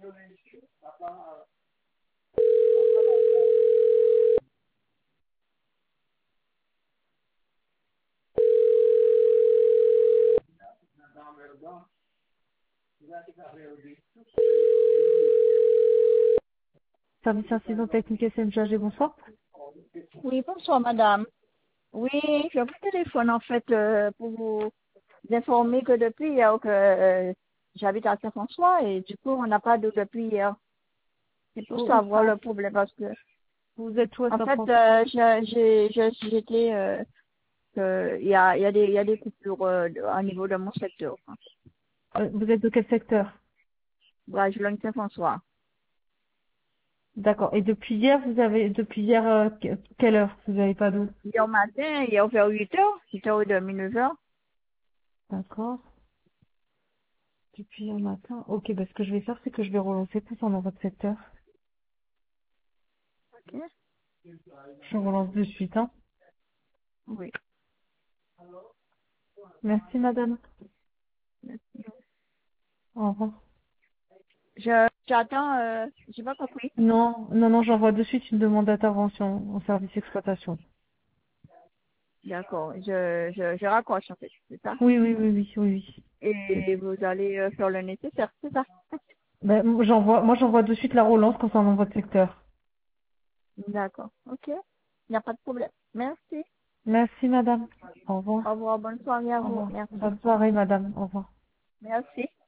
Service incident technique SMG, bonsoir. Oui, bonsoir madame. Oui, je vous téléphone en fait pour vous informer que depuis hier que j'habite à Saint-François et du coup on n'a pas d'eau depuis hier. C'est pour Où savoir ça? le problème parce que Vous êtes où à en fait Saint-François? j'étais il y a des coupures au niveau de mon secteur. Vous êtes de quel secteur? Ouais, je logne Saint-François. D'accord. Et depuis hier, quelle heure vous n'avez pas d'eau? Hier matin, hier vers 8h, 8h30, 9h. D'accord. Depuis hier matin. Ok, ce que je vais faire, c'est que je vais relancer tout ça dans votre secteur. Ok. Je relance de suite, hein. Oui. Merci, madame. Au revoir. J'attends, j'ai pas compris. Non, j'envoie de suite une demande d'intervention au service exploitation. D'accord, je raccroche en fait, c'est ça. Oui. Et vous allez faire le nécessaire, c'est ça. J'envoie de suite la relance concernant votre secteur. D'accord, ok. Il n'y a pas de problème. Merci. Merci, madame. Au Au revoir. revoir, bonne soirée à Au vous. revoir. Merci. Bonne soirée, madame. Au revoir. Merci.